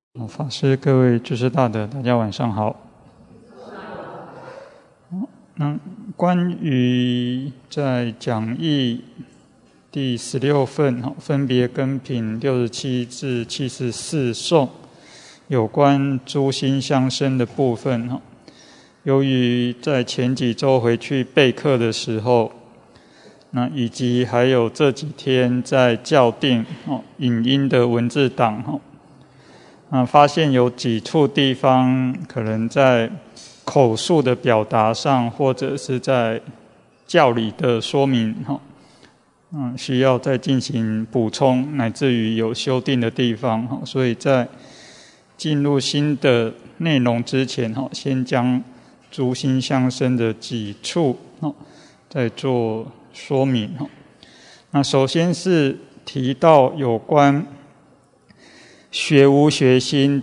法师、各位知识大德，大家晚上好。关于在讲义第16份分别根品67至74颂有关诸心相生的部分，由于在前几周回去备课的时候，以及还有这几天在校订影音的文字档，发现有几处地方可能在口述的表达上，或者是在教理的说明需要再进行补充，乃至于有修订的地方，所以在进入新的内容之前，先将诸心相生的几处再做说明。那首先是提到有关学无学心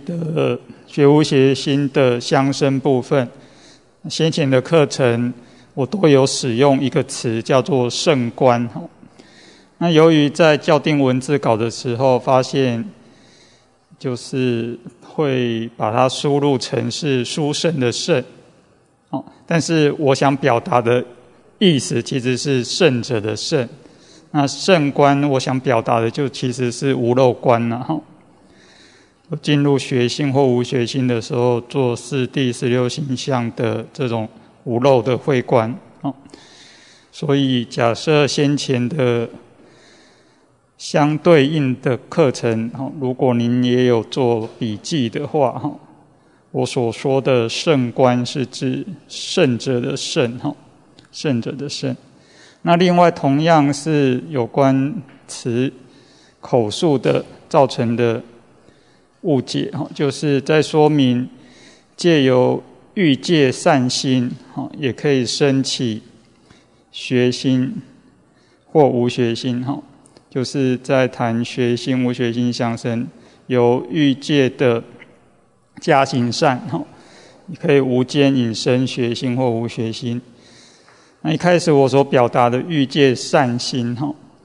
的相生部分，先前的课程我都有使用一个词叫做圣观。那由于在校订文字稿的时候发现，就是会把它输入成是殊胜的胜，但是我想表达的意思其实是圣者的圣。那圣观我想表达的就其实是无漏观了。进入学心或无学心的时候，做4谛16行相的这种无漏的慧观。所以假设先前的相对应的课程，如果您也有做笔记的话，我所说的圣观是指圣者的圣，圣者的圣。那另外同样是有关词口述的造成的误解，就是在说明借由欲界善心也可以升起学心或无学心，就是在谈学心无学心相生，由欲界的加行善也可以无间引生学心或无学心。那一开始我所表达的欲界善心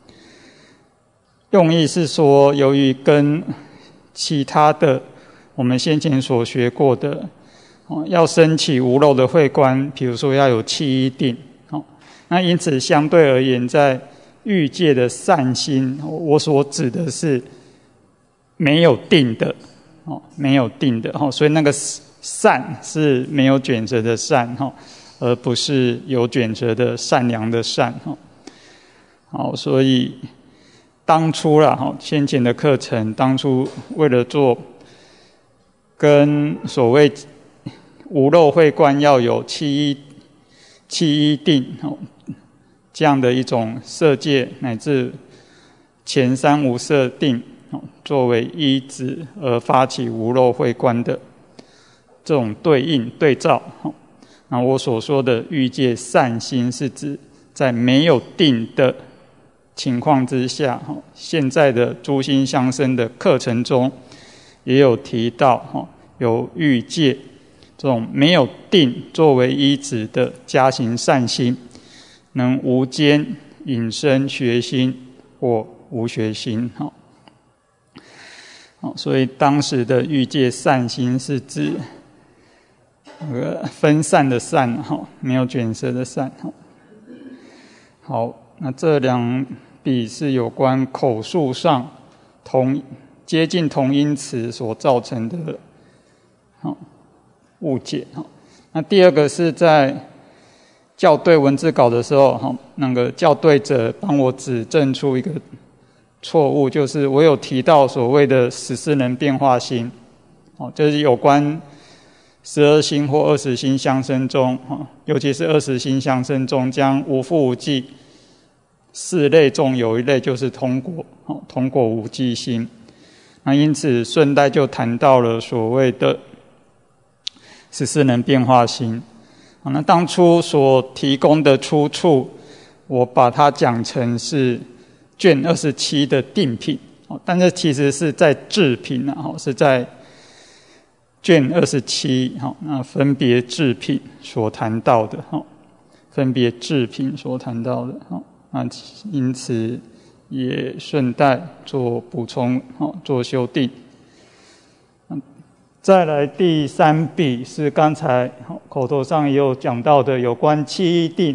用意是说，由于跟其他的我们先前所学过的要升起无漏的慧观，比如说要有气依定，那因此相对而言，在欲界的善心，我所指的是没有定的，没有定的，所以那个善是没有卷舌的善，而不是有卷舌的善良的善。所以当初先前的课程，当初为了做跟所谓无漏慧观要有气依定这样的一种色界，乃至前三无色定作为依止而发起无漏慧观的这种对应对照。那我所说的欲界善心是指在没有定的情况之下，现在的诸心相生的课程中也有提到，有欲界这种没有定作为依止的加行善心，能无间引生学心或无学心。所以当时的欲界善心是指分散的散，没有卷舌的散。好，那这两笔是有关口述上接近同音词所造成的误解。那第二个是在校对文字稿的时候，那个校对者帮我指正出一个错误，就是我有提到所谓的14能变化心，就是有关12心或20心相生中，尤其是20心相生中，将无覆无记4类中有一类就是通果无记心。那因此顺带就谈到了所谓的14能变化心。那当初所提供的出处，我把它讲成是卷27的定品，但是其实是在制品，是在卷27那分别制品所谈到的，分别制品所谈到的，那因此也顺带做补充，做修订。 再来第3笔是刚才口头上也有讲到的有关七一定。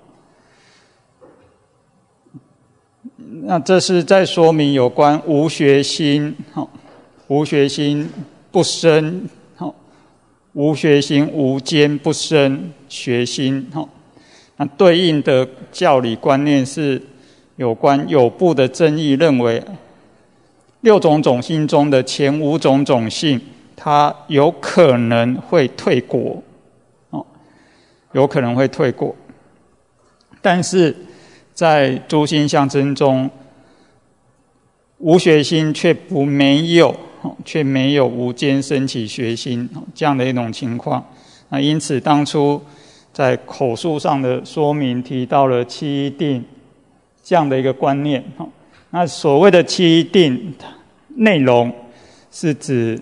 那这是在说明有关无学心，无学心不生，无学心无间不生学心。那对应的教理观念是有关有部的争议，认为6种种性中的前5种种性，它有可能会退果，有可能会退果。但是在诸心象征中，无学心却没有无间升起学心这样的一种情况。那因此当初在口述上的说明提到了七一定这样的一个观念。那所谓的七一定内容是指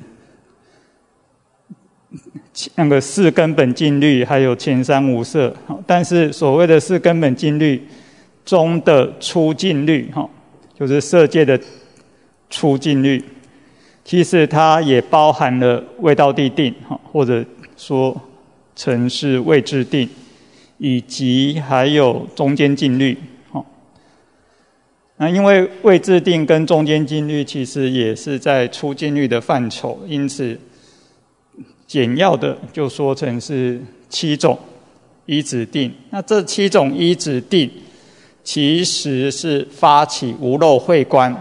那个4根本净律还有前3无色，但是所谓的4根本净律中的初净律，就是色界的初净律，其实它也包含了未道地定，或者说成是未至定，以及还有中间净律。那因为未至定跟中间净律其实也是在初净律的范畴，因此简要的就说成是7种依止定。那这7种依止定其实是发起无漏慧观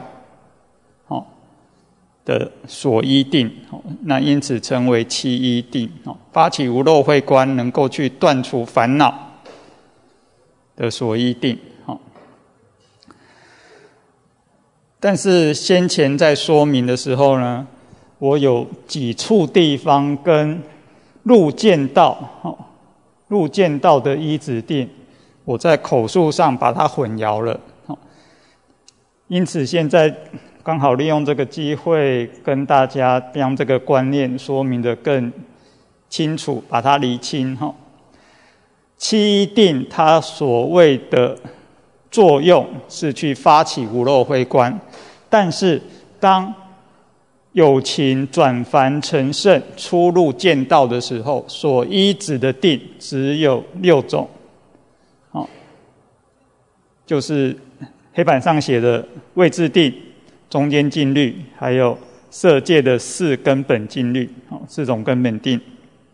的所依定，那因此称为七依定。发起无漏慧观能够去断除烦恼的所依定。但是先前在说明的时候呢，我有几处地方跟入见道的依止定，我在口述上把它混淆了。因此现在刚好利用这个机会跟大家将这个观念说明得更清楚，把它厘清。七一定它所谓的作用是去发起无漏慧观，但是当有情转凡成圣出入见道的时候，所依止的定只有6种，就是黑板上写的未至定、中间净律，还有色界的4根本净律，4种根本定。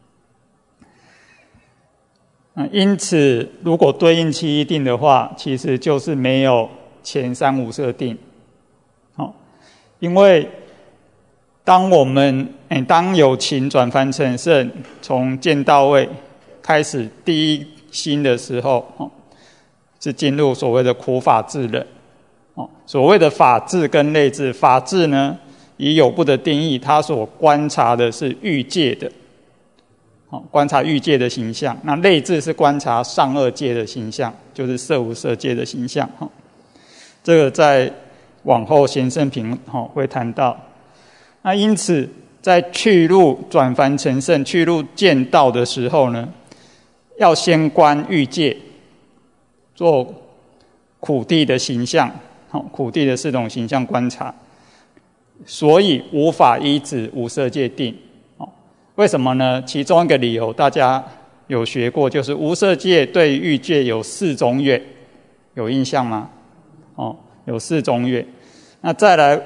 因此如果对应七一定的话，其实就是没有前3无色定。因为当有情转凡成圣，从见道位开始第一心的时候，是进入所谓的苦法智忍。所谓的法智跟类智，法智呢以有部的定义，它所观察的是欲界的，观察欲界的形象。那类智是观察上2界的形象，就是色无色界的形象。这个在往后贤圣品会谈到。那因此在去入转凡成圣、去入见道的时候呢，要先观欲界，做苦地的形象，苦地的4种形象观察，所以无法依止无色界定。为什么呢？其中一个理由大家有学过，就是无色界对欲界有4种远，有印象吗？有4种远。那再来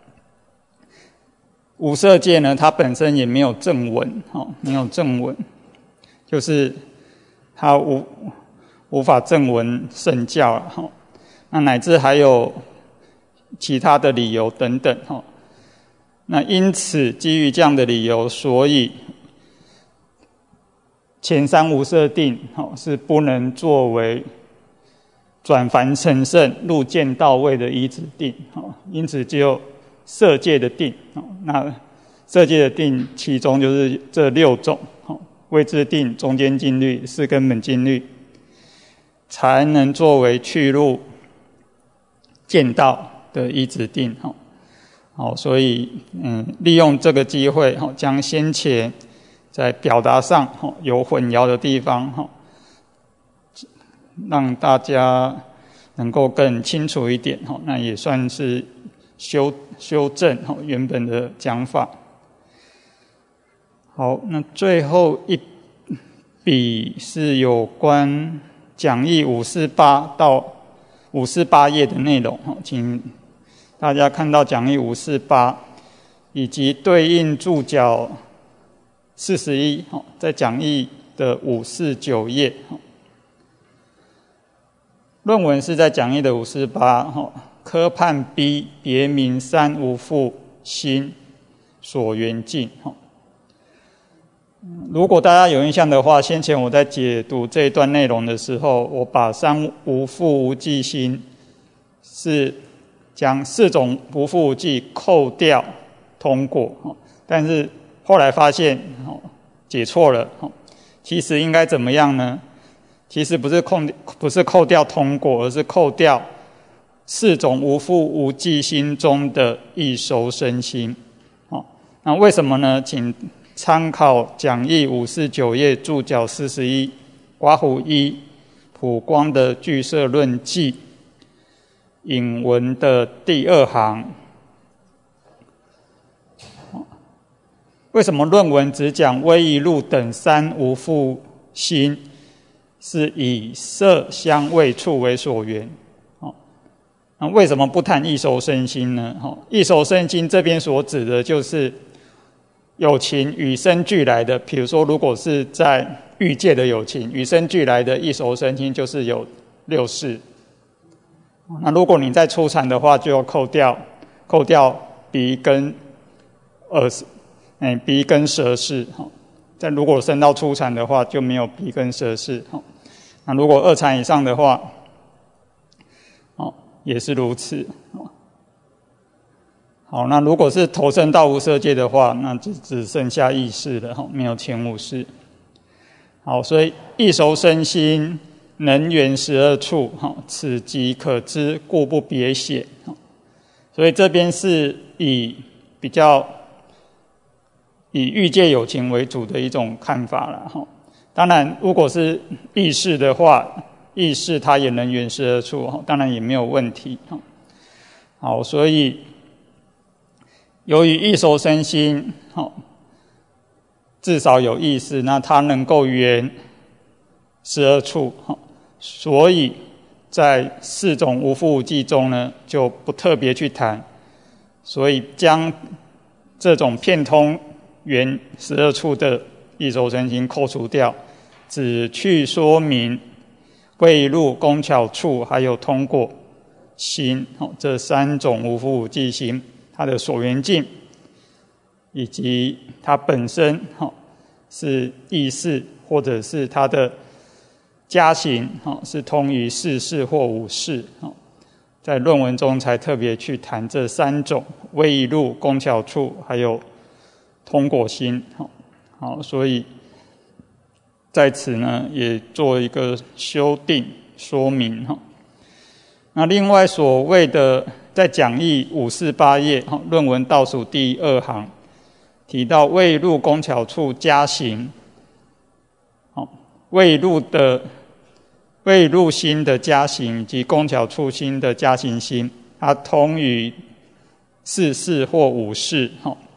无色界呢，它本身也没有正闻，没有正闻，就是它无法正闻圣教，那乃至还有其他的理由等等。那因此基于这样的理由，所以前3无色定是不能作为转凡成圣入见道位的依止定。因此只有色界的定。那色界的定其中就是这6种，未至定、中间净律、4根本净律，才能作为去入见道的依止定。所以利用这个机会将先前在表达上有混淆的地方让大家能够更清楚一点，那也算是修正原本的讲法。 好，那最后一笔是有关讲义548到548页的内容，请大家看到讲义548以及对应注脚41，在讲义的549页。论文是在讲义的548，科判 B 别名三无复心所缘境。如果大家有印象的话，先前我在解读这一段内容的时候，我把三无复无记心是将4种无复无记扣掉通过，但是后来发现解错了，其实应该怎么样呢？其实不是扣掉通过，而是扣掉4种无复无记心中的异熟生心。那为什么呢？请参考讲义549页注脚41刮胡1普光的俱舍论记引文的第2行。为什么论文只讲威仪路等3无复心是以色香味触为所缘？那为什么不谈异熟生心呢？异熟生心这边所指的就是有情与生俱来的，比如说如果是在欲界的有情与生俱来的异熟生心就是有6识。那如果你在初禅的话，就要扣掉鼻跟鼻跟舌识。但如果升到初禅的话，就没有鼻跟舌识。那如果2禅以上的话，也是如此。好，那如果是投生到无色界的话，那就只剩下意识了，没有前5识。好，所以异熟生心能缘12处，此即可知，故不别写。所以这边是以欲界有情为主的一种看法了。当然如果是意识的话，意识它也能缘12处，当然也没有问题。好，所以由于异熟生心至少有意识，那它能够缘12处，所以在4种无复无记中呢，就不特别去谈，所以将这种片通缘12处的异熟生心扣除掉，只去说明未入工巧处还有通过心这3种无复无记心它的所缘境，以及它本身是意识，或者是它的加行是通于4识或5识，在论文中才特别去谈这3种未入工巧处还有通过心。好，所以在此呢也做一个修订说明。那另外所谓的在讲义548页论文倒数第2行提到未入工巧处加行，未入心的加行以及工巧处心的加行心，它通于4识或5识。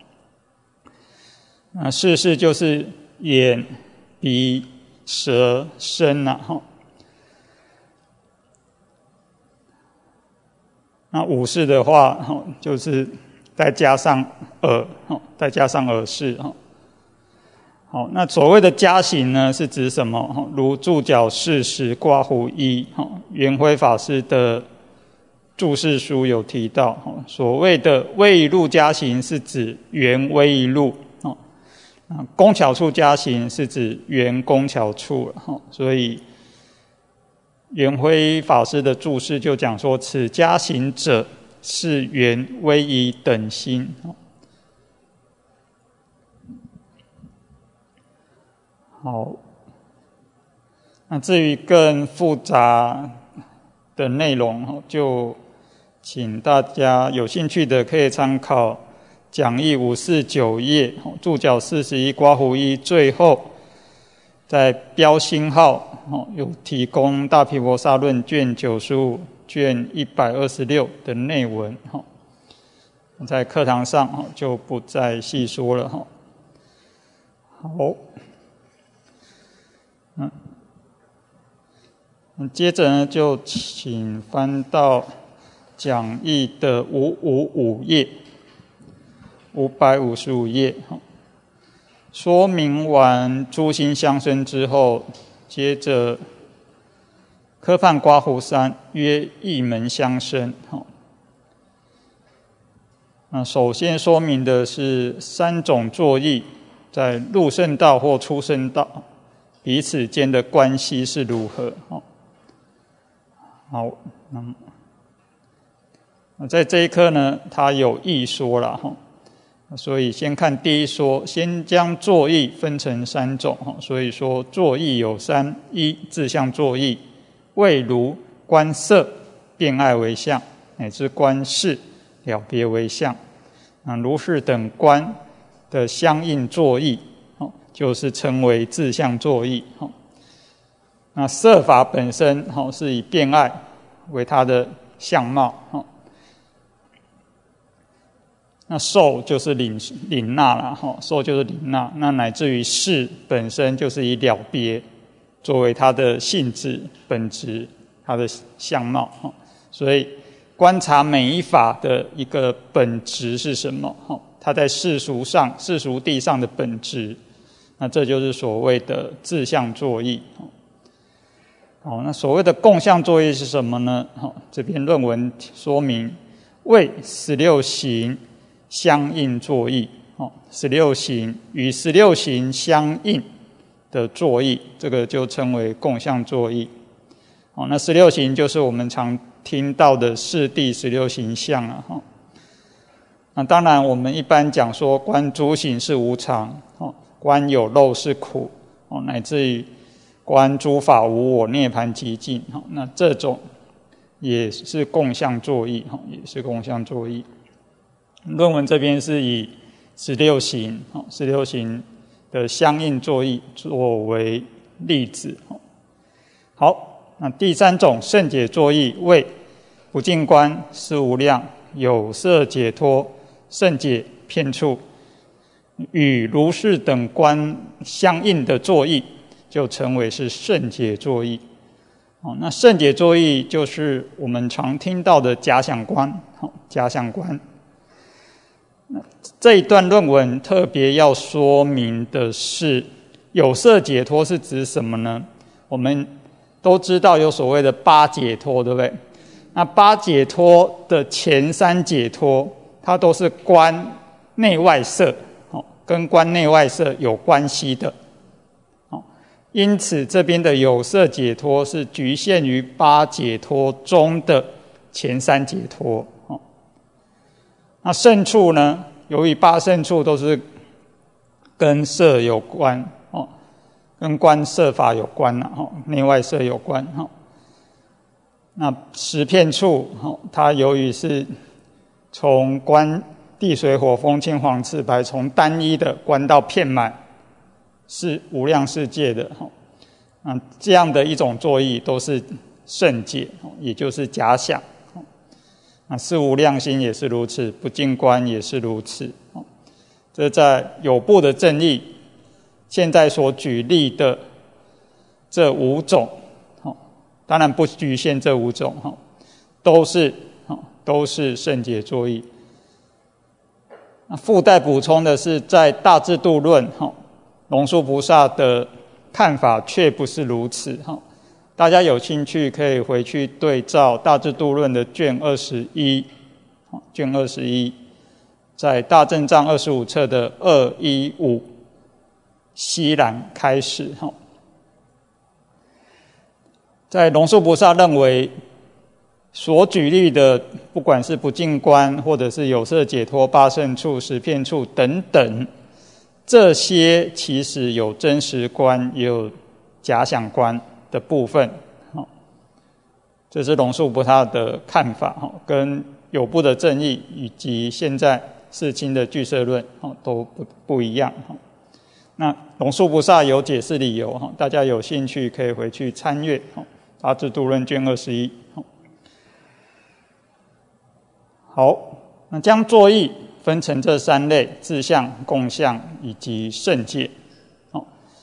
那4识就是眼、鼻、舌、身那5识的话，就是再加上耳，再加上耳识。好，那所谓的加行呢，是指什么？如注脚40刮胡1，圆辉法师的注释书有提到，所谓的未入加行是指圆微入，工巧处加行是指圆工巧处。所以圆辉法师的注释就讲说，此加行者是圆微仪等心。好，那至于更复杂的内容，就请大家有兴趣的可以参考讲义549页注脚41刮胡1最后在标星号有提供大毗婆沙论卷95卷126的内文，在课堂上就不再细说了。 好，接着呢，就请翻到讲义的555页，555页。说明完诸心相生之后，接着科判刮胡三曰一门相生。那首先说明的是三种作意在入圣道或出圣道彼此间的关系是如何。好，那在这一课呢，它有一说了，所以先看第一说，先将作意分成三种，所以说作意有三：一、自相作意，谓如观色、辨爱为相，乃至观事、了别为相。如是等观的相应作意，就是称为自相作意。那色法本身是以辨爱为它的相貌，那受就是领纳啦，受就是领纳，那乃至于事本身就是以了别作为它的性质、本质、它的相貌。所以观察每一法的一个本质是什么，它在世俗地上的本质，那这就是所谓的自相作意。那所谓的共相作意是什么呢？这篇论文说明为16行相应作意，16行与16行相应的作意，这个就称为共相作意。那16行就是我们常听到的四谛16行相啊。那当然我们一般讲说观诸行是无常，观有漏是苦，乃至于观诸法无我，涅槃寂静，那这种也是共相作意，也是共相作意。论文这边是以16行的相应作意作为例子。好，那第三种圣解作意谓不净观、思无量、有色解脱、圣解、遍处，与如是等观相应的作意，就称为是圣解作意。那圣解作意就是我们常听到的假想观。这一段论文特别要说明的是，有色解脱是指什么呢？我们都知道有所谓的八解脱，对不对？那八解脱的前三解脱，它都是观内外色，跟观内外色有关系的。因此这边的有色解脱是局限于八解脱中的前三解脱。那胜处呢，由于八胜处都是跟色有关，跟观色法有关，内外色有关。那十片处它由于是从观地水火风青黄赤白，从单一的观到遍满是无量世界的，这样的一种作意都是圣解，也就是假想。是无量心也是如此，不净观也是如此。这在有部的正义现在所举例的这五种，当然不局限这五种，都是圣解作意。附带补充的是，在大智度论，龙树菩萨的看法却不是如此。大家有兴趣可以回去对照大智度论的卷21，在大正藏25册的215西栏开始。在龙树菩萨认为所举例的，不管是不净观或者是有色解脱、八胜处、十片处等等，这些其实有真实观也有假想观的部分。这是龙树菩萨的看法，跟有部的正义以及现在世亲的俱舍论都不一样。那龙树菩萨有解释理由，大家有兴趣可以回去参阅大智度论卷21。好，那将作意分成这三类：自相、共相以及圣解。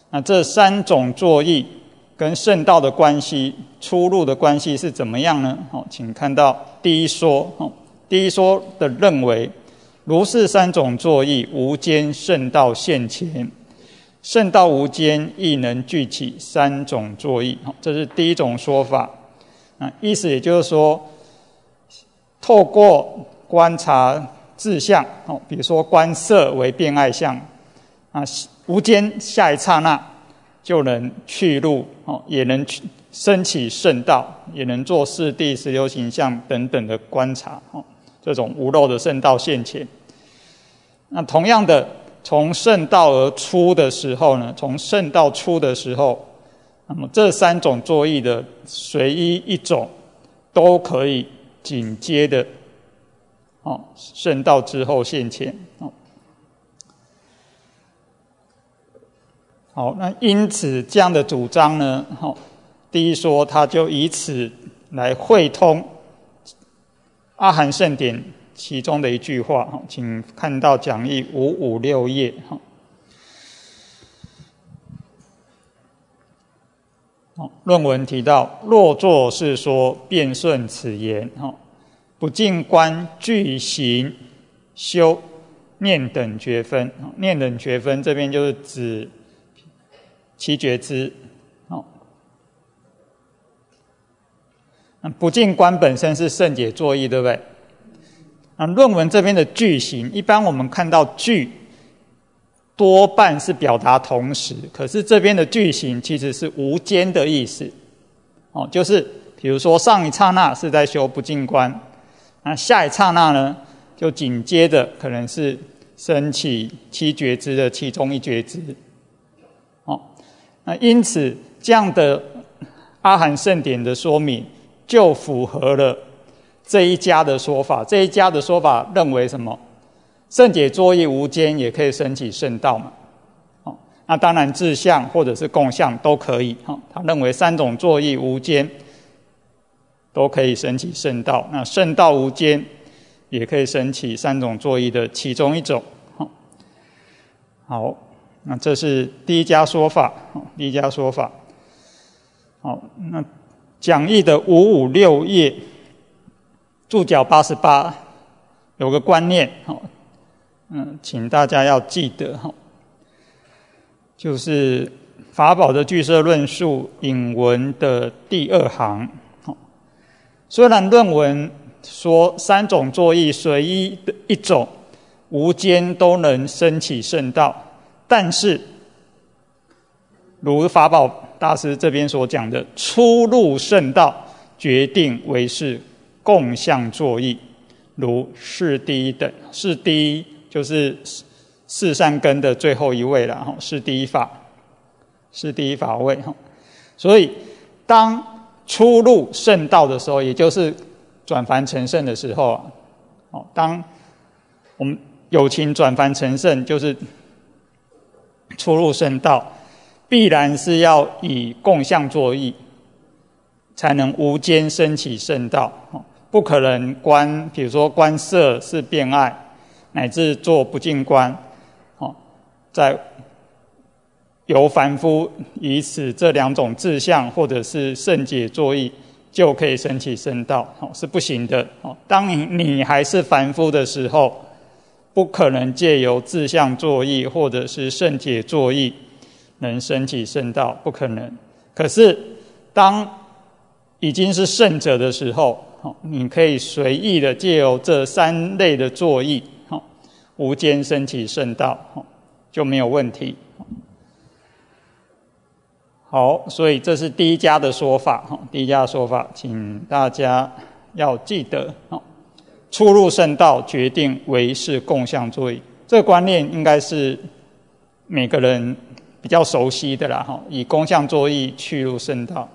那这三种作意跟圣道的关系、出入的关系是怎么样呢？请看到第一说，第一说的认为，如是三种作意，无间圣道现前，圣道无间亦能具起三种作意，这是第一种说法。意思也就是说，透过观察志向，比如说观色为变爱相，无间下一刹那就能去入，也能升起圣道，也能做四谛、16形象等等的观察，这种无漏的圣道现前。那同样的，从圣道而出的时候呢，从圣道出的时候，那么这三种作意的随意一种都可以紧接的圣道之后现前。好，那因此这样的主张呢，第一说他就以此来汇通阿含圣典其中的一句话，请看到讲义556页。论文提到，若作是说，便顺此言，不尽观具行修念等觉分。念等觉分这边就是指七觉支。不尽观本身是圣解作意，对不对？论文这边的具行，一般我们看到具多半是表达同时，可是这边的具行其实是无间的意思。就是比如说上一刹那是在修不尽观，那下一刹那呢，就紧接着可能是升起七觉支的其中一觉支。那因此这样的阿含圣典的说明就符合了这一家的说法。这一家的说法认为什么？圣解作意无间也可以升起圣道嘛。那当然志向或者是共相都可以。他认为三种作意无间都可以升起圣道，那圣道无间也可以升起三种作意的其中一种。好，那这是第一家说法。第一家说法。好，那讲义的556页注脚88有个观念，请大家要记得，就是法宝的俱舍论述引文的第2行。虽然论文说三种作意随意的一种无间都能升起圣道，但是如法宝大师这边所讲的，初入圣道决定为是共相作意，如是第一等。是第一就是四善根的最后一位了，是第一法，是第一法位。所以当初入圣道的时候，也就是转凡成圣的时候，当我们有情转凡成圣，就是初入圣道，必然是要以共相作意才能无间升起圣道，不可能观，比如说观色是变爱，乃至做不净观，在由凡夫以此这两种志向或者是圣解作意就可以升起圣道，是不行的。当你还是凡夫的时候，不可能借由志向作意或者是圣解作意能升起圣道，不可能。可是当已经是圣者的时候，你可以随意的借由这三类的作意，无间升起圣道，就没有问题。好，所以这是第一家的说法。第一家的说法，请大家要记得，初入圣道决定为是共相作意，这个观念应该是每个人比较熟悉的啦。以共相作意去入圣道，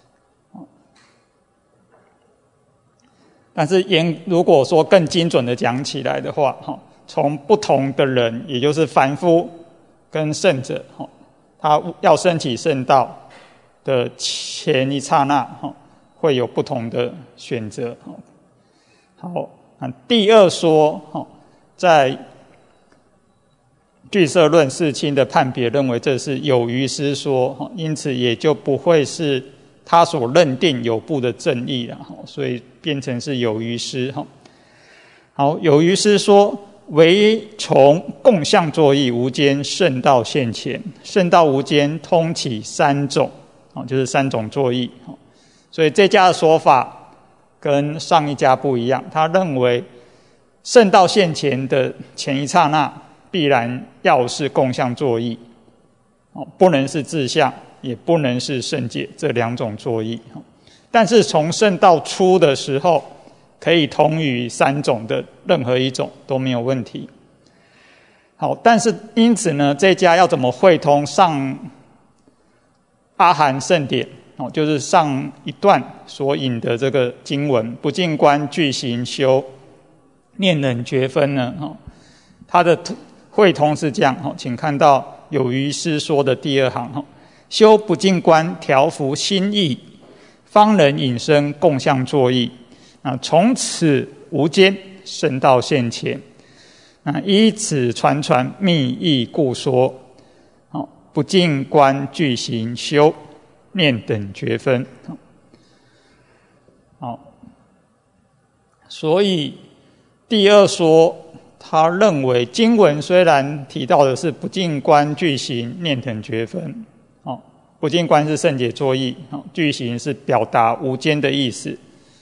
但是如果说更精准的讲起来的话，从不同的人，也就是凡夫跟圣者，他要升起圣道的前一刹那，会有不同的选择。好，第二说，在俱舍论世亲的判别认为这是有余师说，因此也就不会是他所认定有部的正义了，所以变成是有余师。好，有余师说唯从共相作义无间圣道现前，圣道无间通起三种，就是三种作义。所以这家的说法跟上一家不一样，他认为圣道现前的前一刹那必然要是共相作义，不能是自相，也不能是圣解这两种作义。但是从圣道出的时候，可以通于三种的任何一种都没有问题。好，但是因此呢，这家要怎么会通上阿含圣典，就是上一段所引的这个经文，不净观具行修念忍觉分呢？它的会通是这样，请看到有余师说的第二行，修不净观调伏心意，方能引生共相作义。从此无间圣道现前，依此传密意故说，不净观具行修念等觉分。好，所以第二说，他认为经文虽然提到的是不净观具行念等觉分，不净观是圣解作义，具行是表达无间的意思。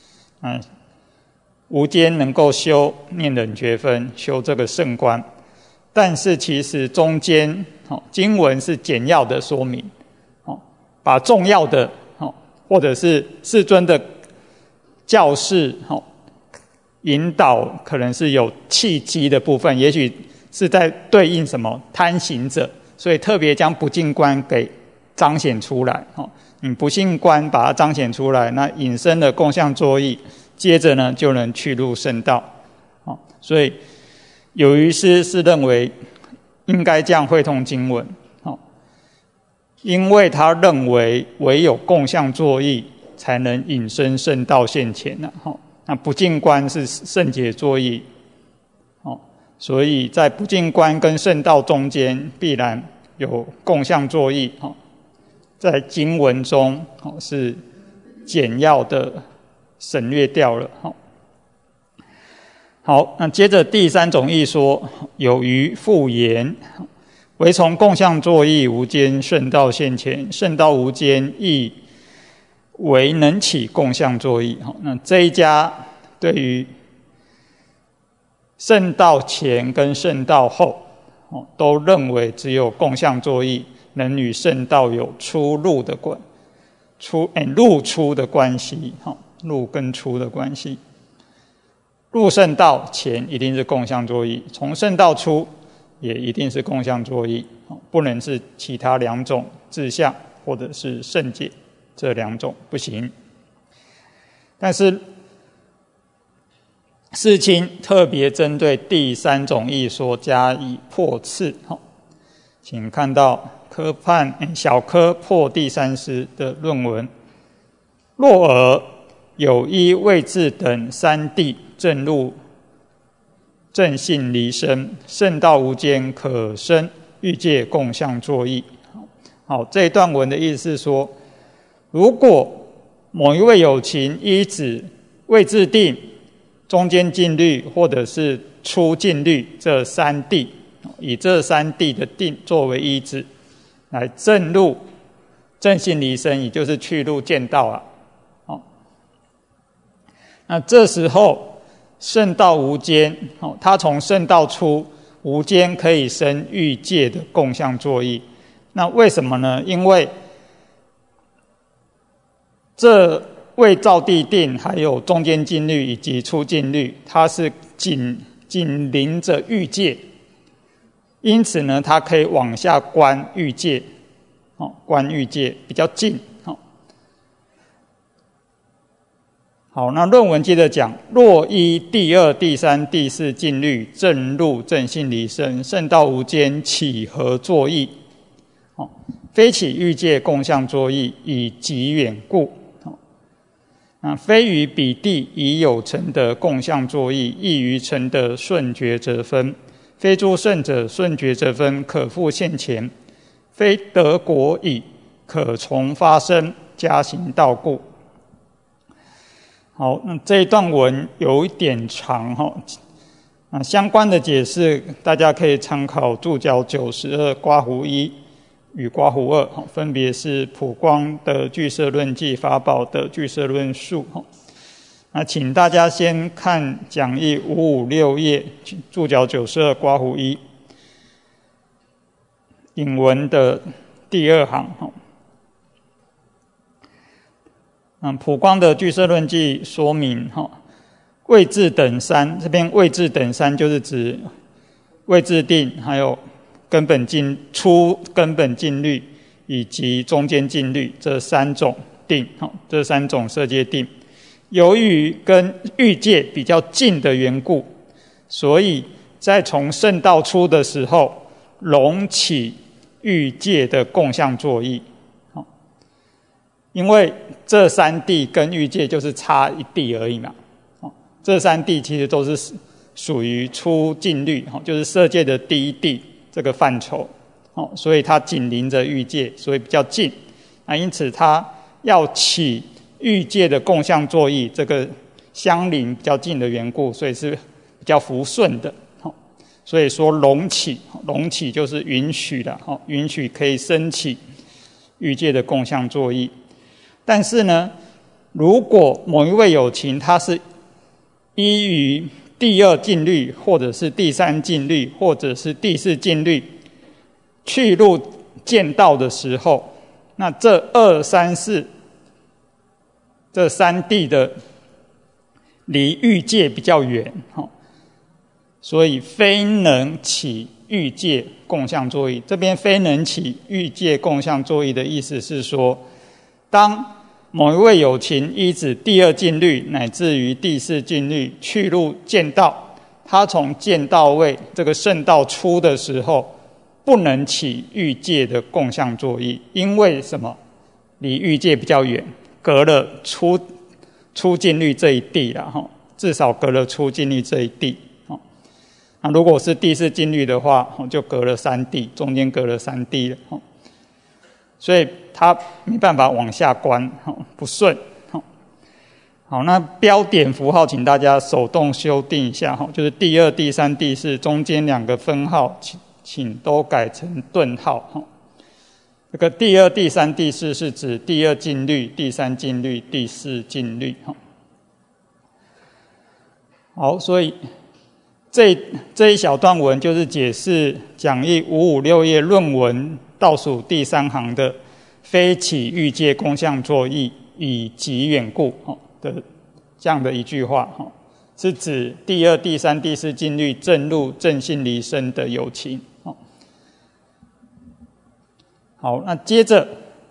无间能够修念忍觉分，修这个圣观，但是其实中间经文是简要的说明，把重要的或者是世尊的教示引导，可能是有契机的部分，也许是在对应什么贪行者，所以特别将不净观给彰显出来。你不净观把它彰显出来，那引申的共相作义，接着呢就能去入圣道。所以有余师是认为应该这样会通经文，因为他认为唯有共相作义才能引申圣道现前。那不净观是圣解作义，所以在不净观跟圣道中间必然有共相作义，在经文中是简要的省略掉了。好，那接着第三种义说，有余复言，唯从共相作义无间圣道现前，圣道无间亦唯能起共相作义。那这一家对于圣道前跟圣道后都认为只有共相作义能与圣道有出入的入出的关系，入跟出的关系。入圣道前一定是共相作义，从圣道出也一定是共相作义，不能是其他两种自相或者是圣解，这两种不行。但是世亲特别针对第三种义说加以破斥，请看到小科破第三师的论文。若尔有依位置等三谛正入正信离身，圣道无间可生欲界共相作义。好，这一段文的意思是说，如果某一位有情依止位置定、中间静虑或者是出静虑这三谛，以这三谛的定作为依止，来正入正信离身，也就是去入见道啊。那这时候圣道无间，他从圣道出，无间可以生欲界的共相作义。那为什么呢？因为这位造地定还有中间静虑以及出静虑，它是紧邻着欲界，因此呢，它可以往下观欲界，观欲界比较近。好，那论文接着讲，若依第二、第三、第四静虑正入正信离身，圣道无间起何作义？非起欲界共相作义，以极远故。非于彼地已有成的共相作义，亦于成的顺觉则分。 非诸圣者，顺觉则分，可复现前；非得果矣，可从发生，加行道故。好，那这一段文有一点长哈，相关的解释大家可以参考注脚92刮胡1与刮胡2，分别是普光的俱舍论记、法宝的俱舍论述。那请大家先看讲义556页注脚92刮胡1引文的第2行。普光的俱舍论记说明位置等三，这边位置等三就是指位置定，还有初根本净律以及中间净律这三种定，这三种色界定。由于跟欲界比较近的缘故，所以在从圣道出的时候，隆起欲界的共相作意。因为这三谛跟欲界就是差一谛而已嘛，这三谛其实都是属于初净律，就是色界的第一谛这个范畴，所以它紧邻着欲界，所以比较近。因此它要起欲界的共相作意，这个相邻比较近的缘故，所以是比较福顺的。所以说隆起就是允许的，允许可以升起欲界的共相作意。但是呢，如果某一位有情他是依于第二净律，或者是第三净律，或者是第四净律去入见道的时候，那这2、3、4这三谛的离欲界比较远，所以非能起欲界共相作意。这边非能起欲界共相作意的意思是说，当某一位有情依止第二净律乃至于第四净律去入见道，他从见道位这个圣道出的时候，不能起欲界的共相作意。因为什么？离欲界比较远，隔了初净律这一谛啦，至少隔了初净律这一谛。那如果是第四净律的话，就隔了三谛，中间隔了三谛了。所以他没办法往下观，不顺。好，那标点符号请大家手动修订一下，就是第二、第三、第四中间2个分号，请都改成顿号。这个第二、第三、第四是指第二净律、第三净律、第四净律。好，所以这一小段文就是解释讲义556页论文倒数第3行的非起欲界共相作意以极远故的这样的一句话，是指第二、第三、第四净律正入正信离生的有情。好，那接着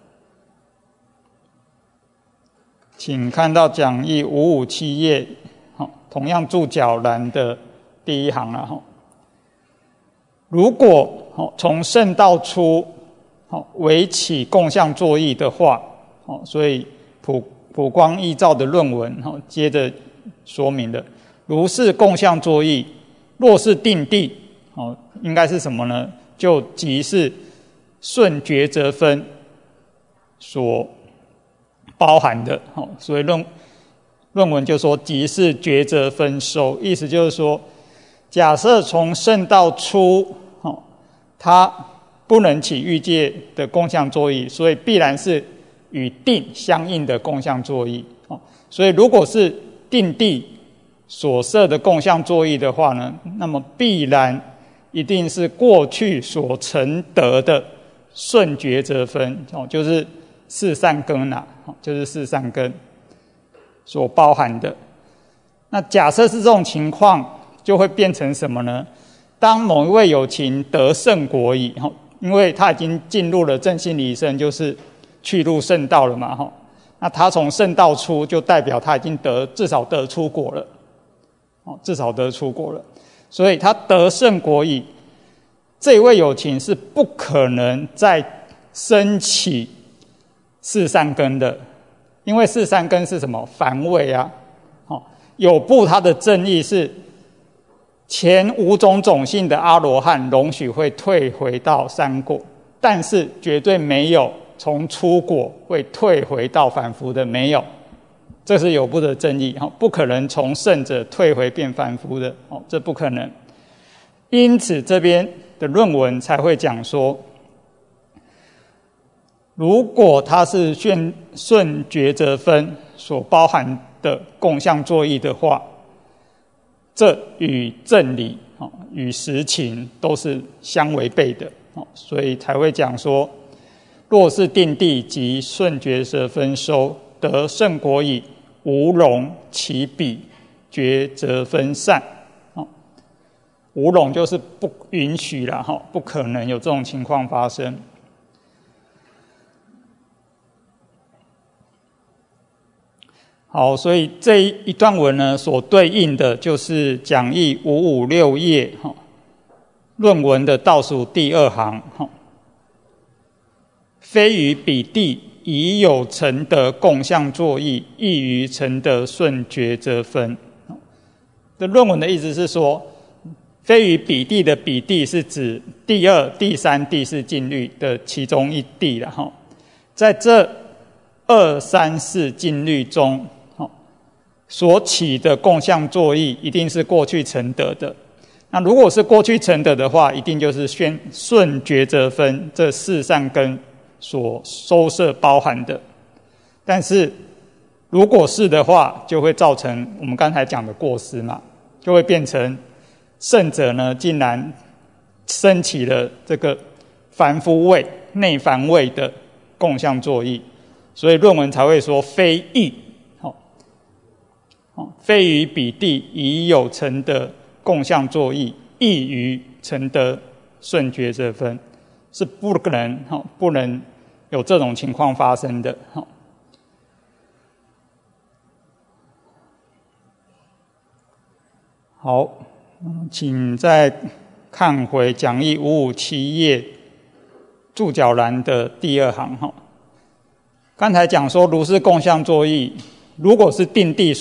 请看到讲义557页，同样注脚栏的第1行了。如果从圣道出为起共相作意的话，所以普光依照的论文接着说明了，如是共相作意，若是定谛，应该是什么呢？就即是顺觉则分所包含的。所以论文就说即是觉则分收，意思就是说，假设从圣道出，它不能起欲界的共相作意，所以必然是与定相应的共相作意。所以如果是定谛所摄的共相作意的话呢，那么必然一定是过去所成得的顺觉则分，就是四善根啦，就是四善根所包含的。那假设是这种情况，就会变成什么呢？当某一位有情得圣果矣，因为他已经进入了正信离生，就是去入圣道了嘛，那他从圣道出，就代表他已经至少得出果了，至少得出果了。所以他得圣果矣，这位有情是不可能再升起四善根的，因为四善根是什么？凡位啊。有部他的正义是前5种种性的阿罗汉容许会退回到三果，但是绝对没有从初果会退回到凡夫的，没有，这是有部的争议，不可能从圣者退回变凡夫的，这不可能。因此这边的论文才会讲说，如果它是顺觉则分所包含的共相作意的话，这与正理与实情都是相违背的，所以才会讲说，若是定地及顺觉则分收得圣果矣，无容其彼觉则分散。无容就是不允许啦，不可能有这种情况发生。好，所以这一段文呢，所对应的就是讲义556页论文的倒数第2行，非于彼地已有成得共相作意，亦于成得顺觉则分。这论文的意思是说，非于彼地的彼地是指第2、第3、第4禁律的其中一地了，在这2、3、4禁律中所起的共相作意一定是过去成得的。那如果是过去成得的话，一定就是顺觉则分这4善根所收摄包含的。但是如果是的话，就会造成我们刚才讲的过失嘛，就会变成圣者呢竟然升起了这个凡夫位、内凡位的共相作意，所以论文才会说非义，非于彼地已有成得共相作意，亦于成得顺觉则分，是不能有这种情况发生的。好，请再看回讲义557页注脚栏的第2行。刚才讲说，如是共相作意，如果是定地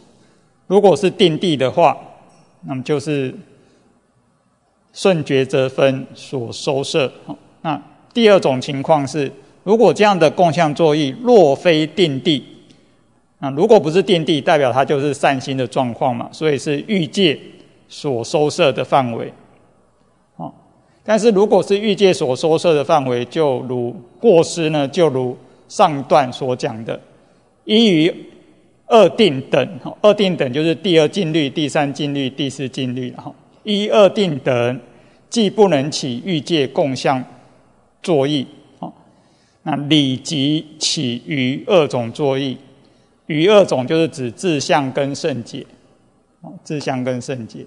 的话，那么就是顺觉则分所收摄。那第2种情况是，如果这样的共相作意若非定地，那如果不是定地，代表它就是善心的状况嘛，所以是欲界所收摄的范围。但是如果是欲界所收摄的范围，就如过失呢，就如上段所讲的，依于2定等，2定等就是第2禁律、第3禁律、第4禁律，依2定等，既不能起欲界共相作意，那理即起于2种作意，于2种就是指自相跟圣解，自相跟圣解。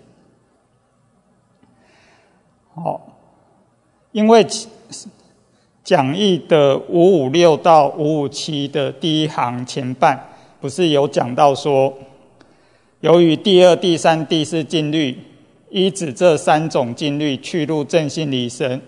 好，因为讲义的556到557的第1行前半不是有讲到说，由于第2、第3、第4禁律依止这3种禁律去入正信离生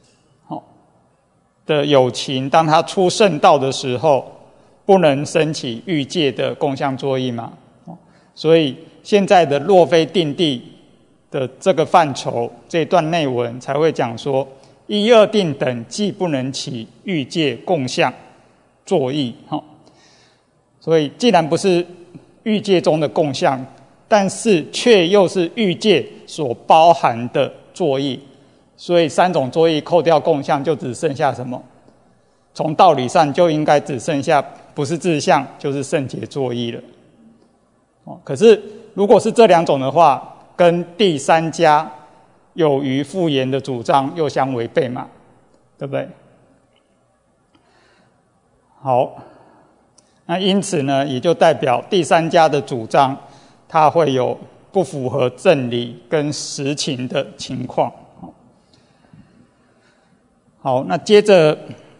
的有情，当他出圣道的时候，不能升起欲界的共相作意嘛，所以现在的若非定地的这个范畴，这段内文才会讲说，依2定等既不能起欲界共相作意。所以既然不是欲界中的共相，但是却又是欲界所包含的作意，所以3种作意扣掉共相，就只剩下什么？从道理上就应该只剩下不是自相就是圣解作意了。可是如果是这2种的话，跟第3家有余复言的主张又相违背嘛，对不对？好，那因此呢，也就代表第3家的主张，它会有不符合正理跟实情的情况。好，那接着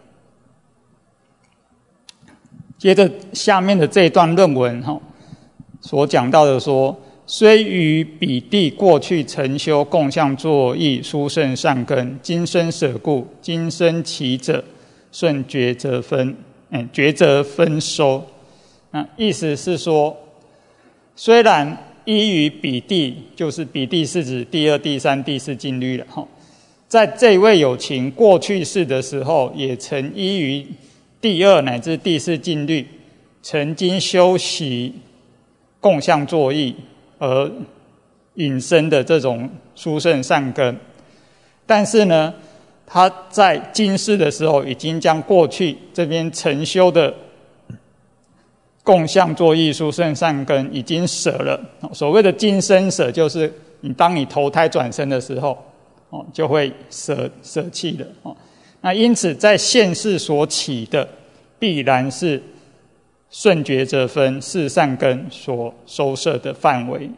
下面的这一段论文所讲到的说，虽于彼地过去成修共相作意殊胜善根，今生舍故，今生起者顺觉则分，觉则分收。意思是说，虽然依于彼地，就是彼地是指第二、第三、第四境律了。在这位有情过去世的时候，也曾依于第二乃至第四境律，曾经修习共相作意而引生的这种殊胜善根。但是呢，他在今世的时候，已经将过去这边成修的共相作意殊胜善根已经舍了。所谓的今生舍，就是当你投胎转生的时候，就会舍弃的。那因此在现世所起的，必然是顺觉者分四善根所收摄的范围。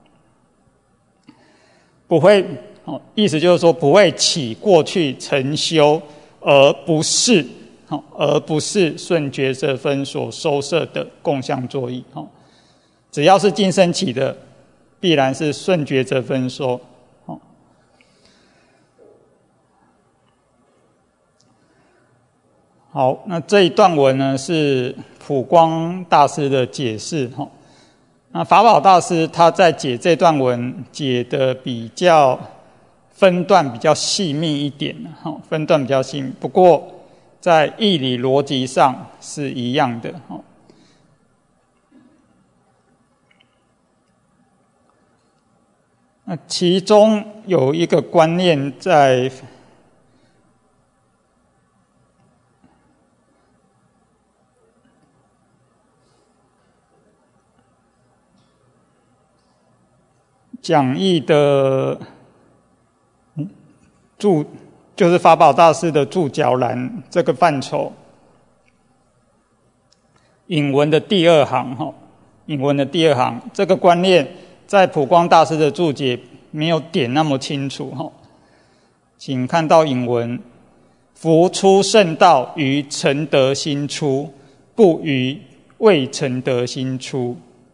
不会，意思就是说不会起过去成修，而不是顺觉者分所收摄的共相作意。只要是今生起的，必然是顺觉者分收。好，那这一段文呢是普光大师的解释。那法宝大师他在解这段文解的比较分段比较细密一点，分段比较细密，不过在义理逻辑上是一样的。那其中有一个观念在讲义的就是法宝大师的注脚栏这个范畴，引文的第二行，引文的第二行，这个观念在普光大师的注解没有点那么清楚。请看到引文：夫出圣道于成德心出，不于未成德心出。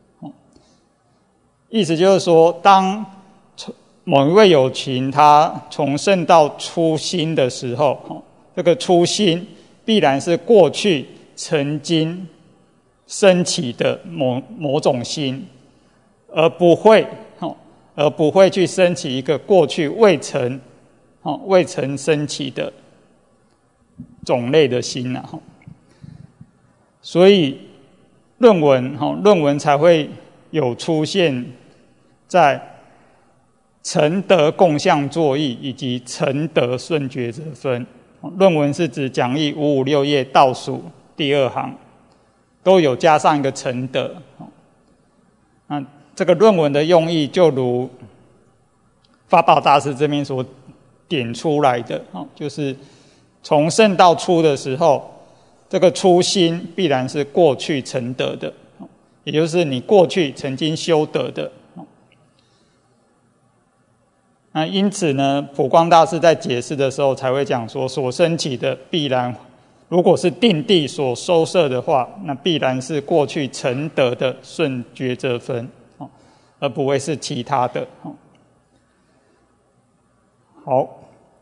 意思就是说，当某一位有情他从圣道出心的时候，这个出心必然是过去曾经升起的某种心，而不会去升起一个过去未曾升起的种类的心啊。所以论文才会有出现在成德共相作意以及成德顺觉者分。论文是指讲义556页倒数第二行都有加上一个成德。那这个论文的用意就如法宝大师这边所点出来的，就是从圣道出的时候，这个初心必然是过去成德的，也就是你过去曾经修德的。那因此呢，普光大师在解释的时候才会讲说，所升起的必然，如果是定地所收摄的话，那必然是过去成德的顺觉者分，而不会是其他的。好，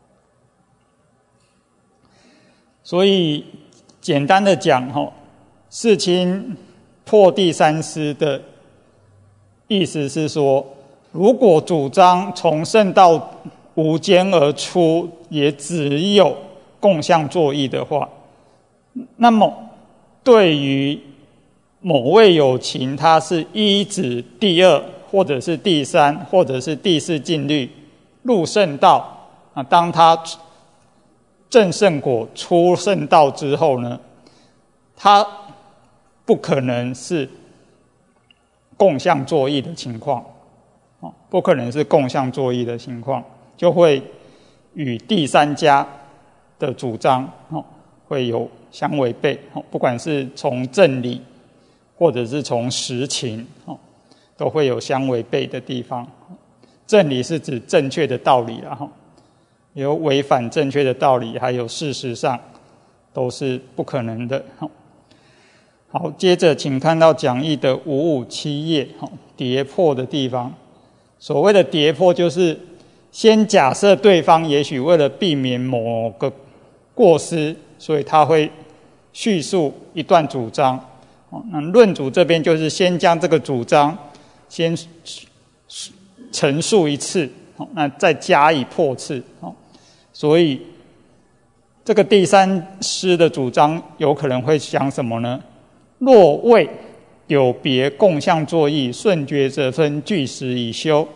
所以简单的讲，世亲破第三师的意思是说，如果主张从圣道无间而出，也只有共相作意的话，那么对于某位有情，他是依止第二或者是第三或者是第四境律入圣道，当他证圣果出圣道之后呢，他不可能是共相作意的情况，不可能是共相作意的情况，就会与第三家的主张会有相违背，不管是从正理或者是从实情，都会有相违背的地方。正理是指正确的道理啦，有违反正确的道理，还有事实上都是不可能的。好，接着请看到讲义的557页，跌破的地方。所谓的跌破，就是先假设对方也许为了避免某个过失，所以他会叙述一段主张。那论主这边就是先将这个主张先陈述一次，那再加以破斥。所以这个第三师的主张有可能会讲什么呢？若为有别共相作义，顺觉者分，据实以修。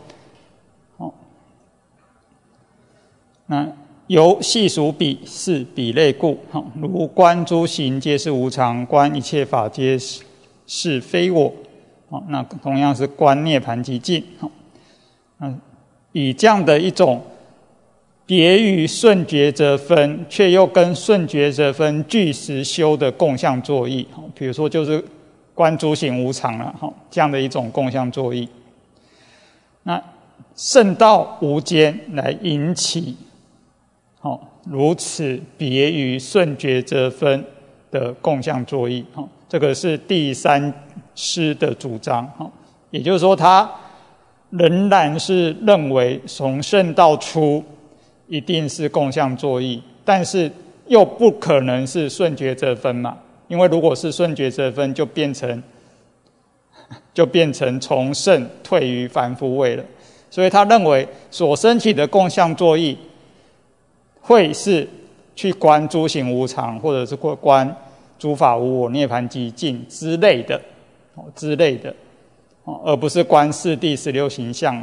那由系属彼，是彼类故。如观诸行皆是无常，观一切法皆是非我。那同样是观涅槃极尽。以这样的一种别于顺觉则分，却又跟顺觉则分据实修的共相作义，比如说就是观诸行无常了，这样的一种共相作义。那圣道无间来引起如此别于顺觉则分的共相作义，这个是第三师的主张。也就是说，他仍然是认为从圣道出一定是共相作义，但是又不可能是顺觉则分嘛，因为如果是顺觉则分，就变成从圣退于凡夫位了。所以他认为所升起的共相作义会是去观诸行无常，或者是观诸法无我、涅槃极尽之类的，而不是观四谛16行相。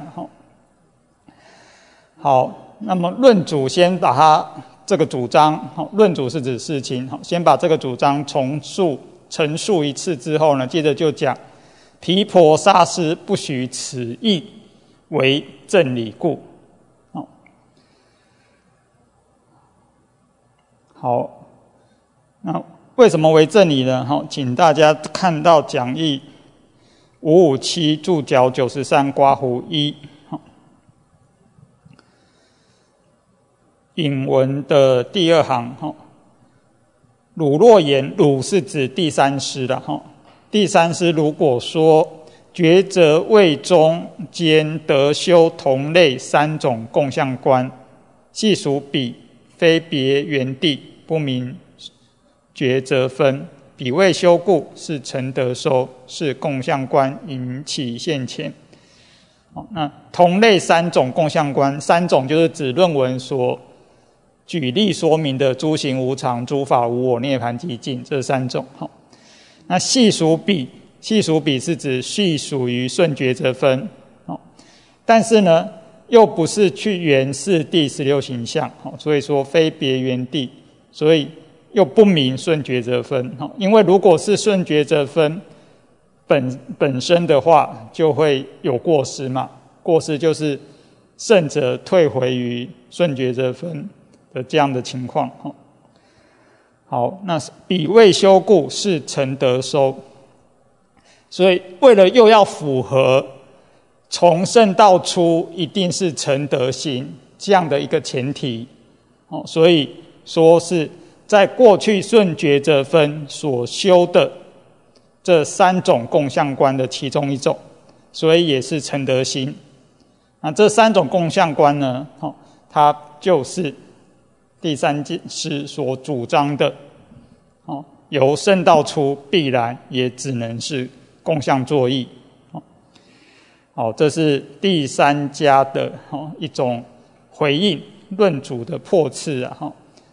好，那么论主先把他这个主张，论主是指世亲，先把这个主张陈述一次之后呢，接着就讲毗婆沙师不许此义为正理故。好，那为什么为正理呢？请大家看到讲义557注脚93刮弧1，引文的第二行。汝若言，汝是指第三师的。第三师如果说觉则位中间得修同类三种共相观，系属彼，非别原地，不明觉则分，彼未修故，是成得收，是共相观引起现前。那同类三种共相观，三种就是指论文所举例说明的诸行无常、诸法无我、涅槃极尽这三种。那系属彼是指系属于顺觉则分，但是呢又不是去圆四谛16行相，所以说非别原地，所以又不明顺觉则分。因为如果是顺觉则分本身的话，就会有过失嘛，过失就是圣者退回于顺觉则分的这样的情况。好，那彼未修故，是成得收。所以为了又要符合从圣道出一定是成德行这样的一个前提，所以说是在过去顺觉则分所修的这三种共相观的其中一种，所以也是成德行。那这三种共相观呢，它就是第三师所主张的，由圣道出必然也只能是共相作义。好，这是第三家的一种回应论主的破斥啊。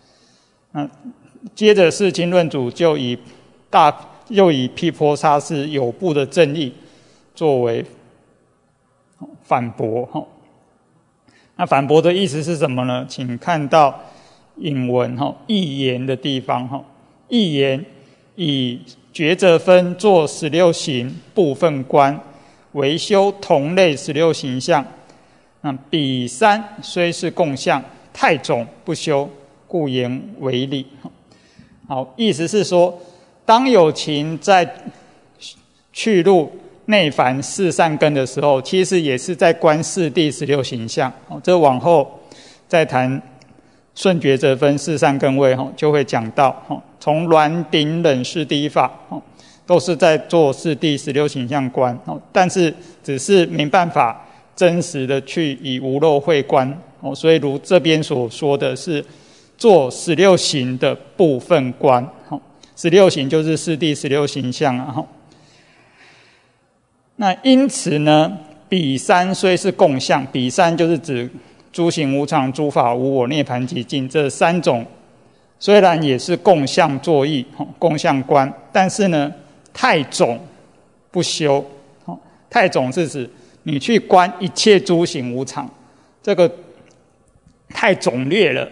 接着世亲论主就以毗婆沙师有部的正义作为反驳。那反驳的意思是什么呢？请看到引文义言的地方。义言以觉则分作16行部分观，为修同类16行相。那彼三虽是共相，太种不修，故言为理。好，意思是说，当有情在去入内凡四善根的时候，其实也是在观四谛16行相。这往后再谈顺觉则分四善根位就会讲到，从鸾顶忍四谛法都是在做四谛16行相观，但是只是没办法真实的去以无漏慧观，所以如这边所说的是做16行的部分观。16行就是四谛16行相。 那因此呢，彼三虽是共相，彼三就是指诸行无常、诸法无我、涅槃寂静这三种，虽然也是共相作意、共相观，但是呢，太总不修。太总是指你去观一切诸行无常，这个太总略了，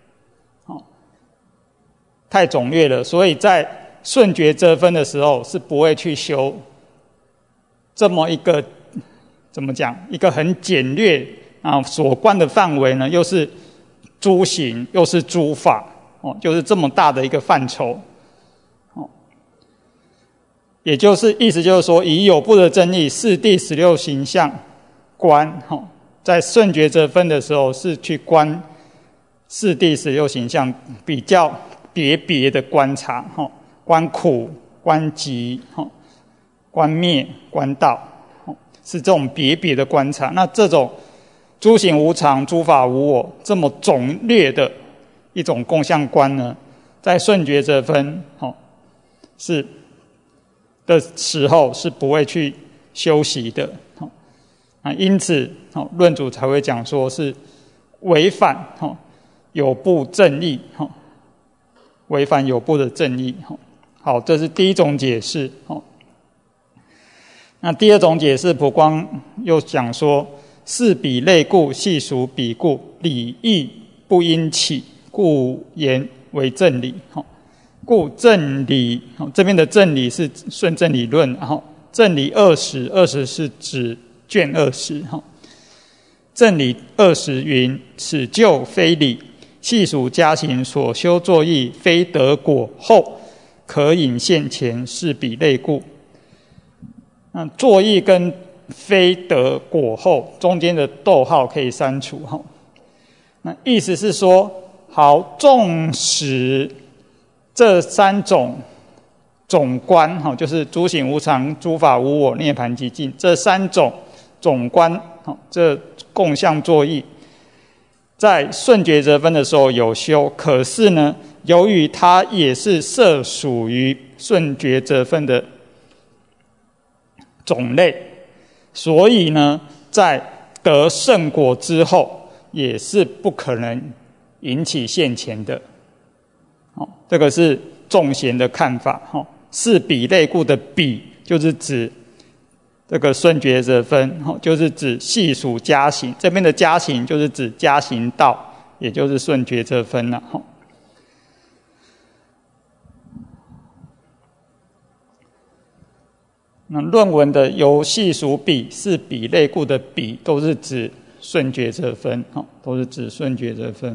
太总略了，所以在顺觉遮分的时候是不会去修这么一个怎么讲，一个很简略啊，所观的范围呢，又是诸行又是诸法，就是这么大的一个范畴。也就是意思就是说，以有部的真义四谛16行相观，在顺觉遮分的时候是去观四谛16行相，比较别的观察，观苦、观集、观灭、观道，是这种别的观察。那这种诸行无常、诸法无我这么总略的一种共相观呢，在顺觉遮分是的时候是不会去修习的，因此论主才会讲说是违反有部正义，违反有部的正义。好，这是第一种解释。那第二种解释，普光又讲说，是彼类故，系属彼故，理义不应起，故言为正理。故正理，这边的正理是顺正理论，正理20是指卷20。正理20云：此就非理，系属加行所修作意，非得果后，可引现前，是彼类故。那作意跟非得果后中间的逗号可以删除。那意思是说，好，纵使这三种总观，就是诸行无常、诸法无我、涅槃寂静，这三种总观，这共相作意，在顺觉遮分的时候有修，可是呢，由于它也是涉属于顺觉遮分的种类，所以呢，在得圣果之后，也是不可能引起现前的。这个是众贤的看法。是彼类故的彼，就是指这个顺觉遮分，就是指系属加行，这边的加行就是指加行道，也就是顺觉遮分了。那论文的由系属彼，是彼类故的彼，都是指顺觉遮分，都是指顺觉遮分。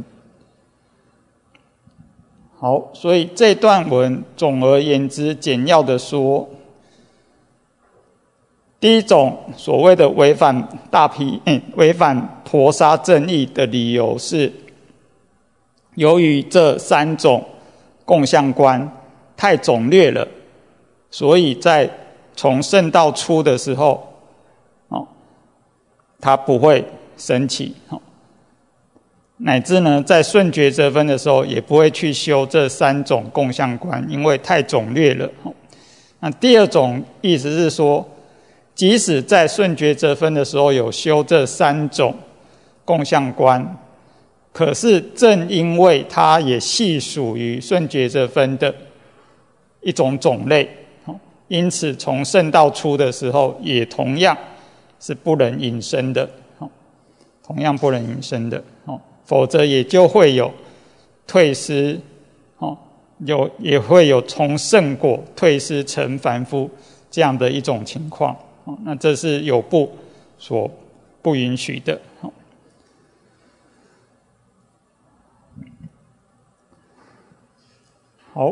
好，所以这段文总而言之，简要的说，第一种所谓的违反违反陀沙正义的理由是，由于这三种共相观太总略了，所以在从圣道出的时候，它不会升起。乃至呢，在顺觉遮分的时候，也不会去修这三种共相观，因为太总略了。那第二种意思是说，即使在顺觉遮分的时候有修这三种共相观，可是正因为它也系属于顺觉遮分的一种种类，因此从圣道出的时候，也同样是不能引申的，同样不能引申的。否则也就会有退失，也会有从圣果退失成凡夫这样的一种情况。那这是有部所不允许的。好，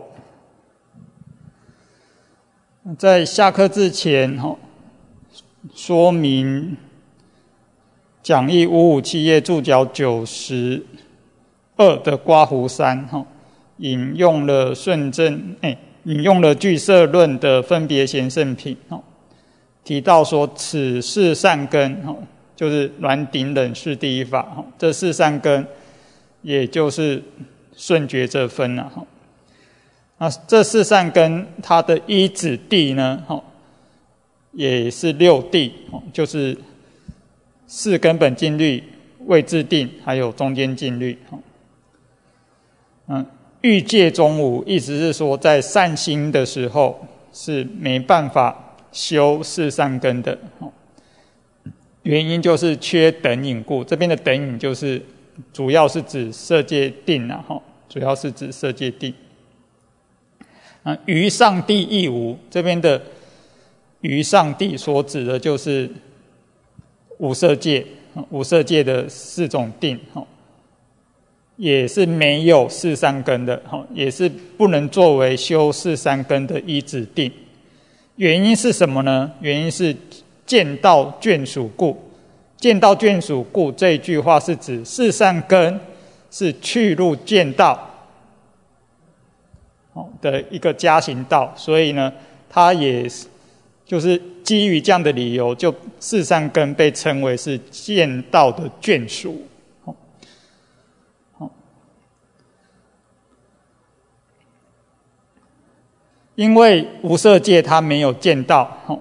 在下课之前，说明讲义557页注脚92的刮胡三，引用了引用了俱舍论的分别贤圣品，提到说此四善根，就是暖顶忍世第一法，这四善根也就是顺觉遮分了。那这四善根它的依止地呢， 也是六谛，就是四根本静虑、位置定，还有中间静虑。欲界中无，意思是说在善心的时候是没办法修四善根的，原因就是缺等引故。这边的等引就是主要是指色界定啊，主要是指色界定。于上谛亦无，这边的于上谛所指的就是无色界，无色界的四种定，也是没有四善根的，也是不能作为修四善根的依止定。原因是什么呢？原因是见道眷属故。见道眷属故这一句话是指四善根是去入见道的一个加行道，所以呢，它也就是基于这样的理由，就四善根被称为是见道的眷属。因为无色界它没有见道，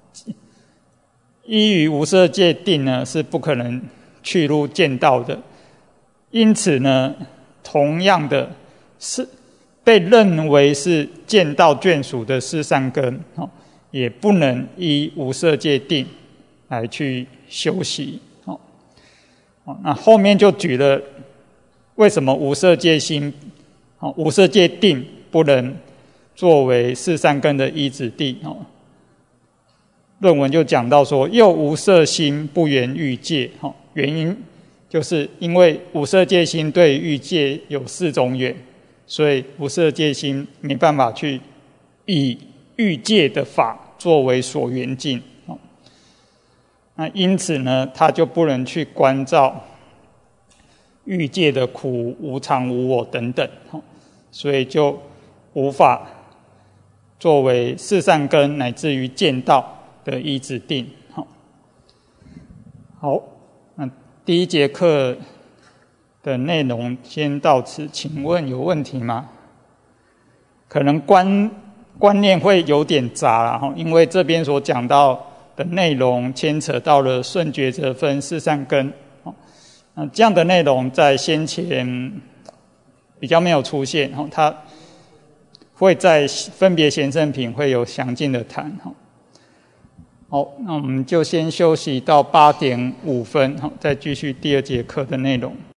依于无色界定呢是不可能去入见道的，因此呢，同样的是被认为是见道眷属的四善根，也不能依无色界定来去修习。那后面就举了为什么无色界心、无色界定不能作为四善根的依止定。论文就讲到说，又无色心不缘欲界，原因就是因为无色界心对欲界有四种缘，所以无色界心没办法去以欲界的法作为所缘境，那因此呢，他就不能去关照欲界的苦、无常、无我等等，所以就无法作为四善根乃至于见道的依止定。好，那第一节课的内容先到此，请问有问题吗？可能观念会有点杂啦，因为这边所讲到的内容牵扯到了顺觉者分四善根，这样的内容在先前比较没有出现，它会在分别贤圣品会有详尽的谈。好，那我们就先休息到8:05，再继续第二节课的内容。